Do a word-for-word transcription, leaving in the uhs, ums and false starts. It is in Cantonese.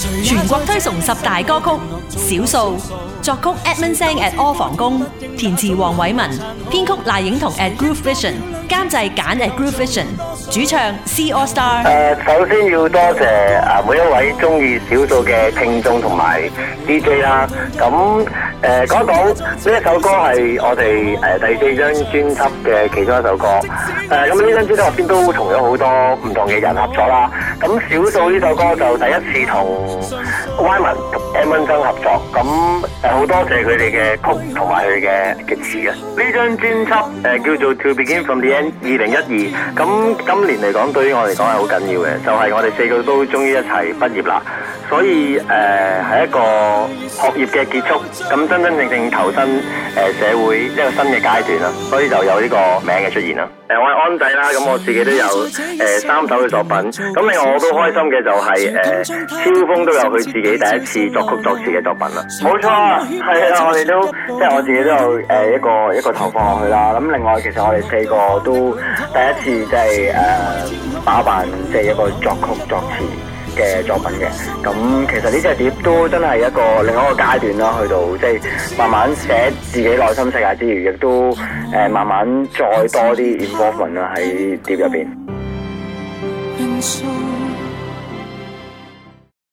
全國推崇十大歌曲，少數作曲 Edmund Sang at 柯房工，填詞黃偉文，編曲賴影彤 at Groove Vision， 監製簡 at Groove Vision， 主唱 C All Star。 誒，首先要多謝啊每一位中意少數嘅聽眾同埋 D J 啦。咁誒講講呢一首歌係我哋誒第四張專輯嘅其中一首歌。誒咁呢張專輯入邊都同咗好多唔同嘅人合作啦。咁少數呢首歌就第一次同 Y 文同 Edmund Sang合作。咁誒好多謝佢哋嘅曲同埋佢嘅嘅詞啊！呢張專輯誒叫做 To Begin From The End 二零一二。咁今年嚟講對於我嚟講係好緊要嘅，就係、是、我哋四個都終於一齊畢業啦。所以誒係、呃、一個學業嘅結束，咁真真正正投身誒、呃、社會一個新嘅階段啦，所以就有呢個名嘅出現啦。誒、呃、我係安仔啦，咁我自己都有誒、呃、三首嘅作品，咁另外我都開心嘅就係、是、誒、呃、超風都有佢自己第一次作曲作詞嘅作品啦。冇錯啊，係啊，我哋都即係我自己都有誒一個一個投放落去啦。咁另外其實我哋四個都第一次即係誒打扮即係一個作曲作詞嘅作品嘅，咁其實呢隻碟都真係一個另外一個階段啦，去到即係慢慢寫自己內心世界之餘，亦都誒、呃、慢慢再多啲 involvement 啦喺碟入邊。